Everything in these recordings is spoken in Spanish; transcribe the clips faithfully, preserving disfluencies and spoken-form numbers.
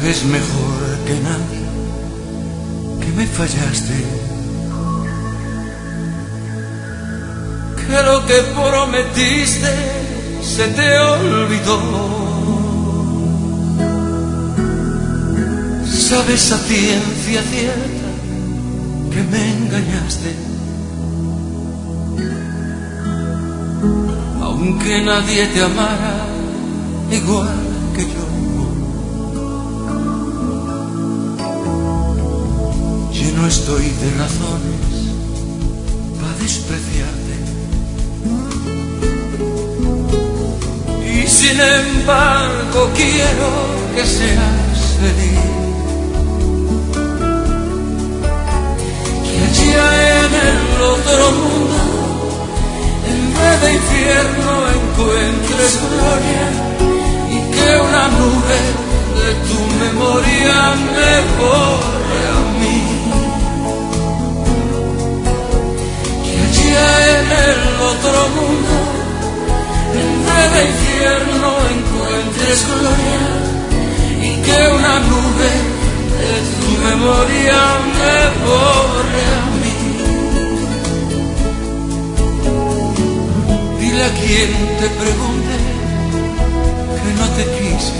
Sabes mejor que nadie que me fallaste, que lo que prometiste se te olvidó. Sabes a ciencia cierta que me engañaste, aunque nadie te amara igual que yo. No estoy de razones para despreciarte, y sin embargo quiero que seas feliz, que allá en el otro mundo en vez de infierno encuentres gloria, y que una nube de tu memoria me borre a mí. En el otro mundo, en vez de infierno encuentres gloria, y que una nube de tu memoria me borre a mí. Dile a quien te pregunte que no te quise,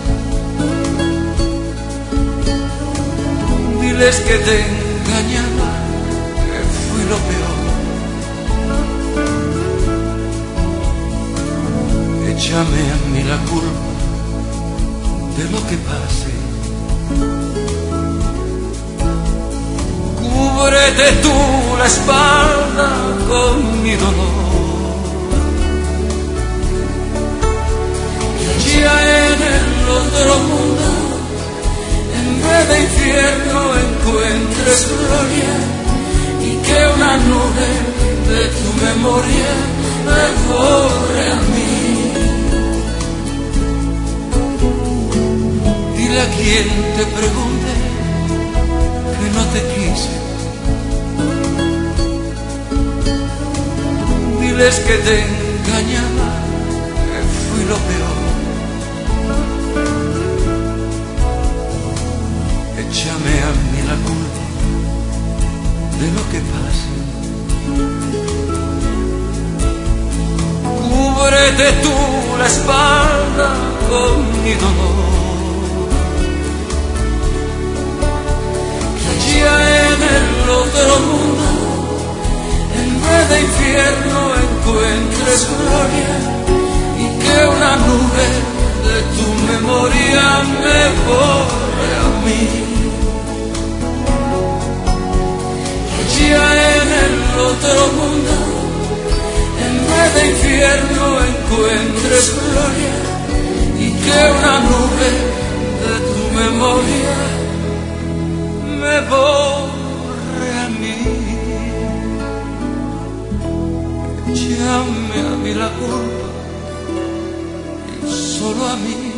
diles que te engañaba, que fui lo peor. Échame a mí la culpa de lo que pase, cúbrete tú la espalda con mi dolor, que allá en el otro mundo en vez de infierno encuentres gloria, y que una nube de tu memoria me borre a mí. Dile a quien te pregunte que no te quise, diles que te engañaba, que fui lo peor. Échame a mí la culpa de lo que pase, cúbrete tú la espalda con mi dolor, en el otro mundo en vez de infierno encuentres gloria, y que una nube de tu memoria me borre a mí. Allá en el otro mundo en vez de infierno encuentres gloria, y que una nube de tu memoria me borre a mí. Échame a mí la culpa, y solo a mí.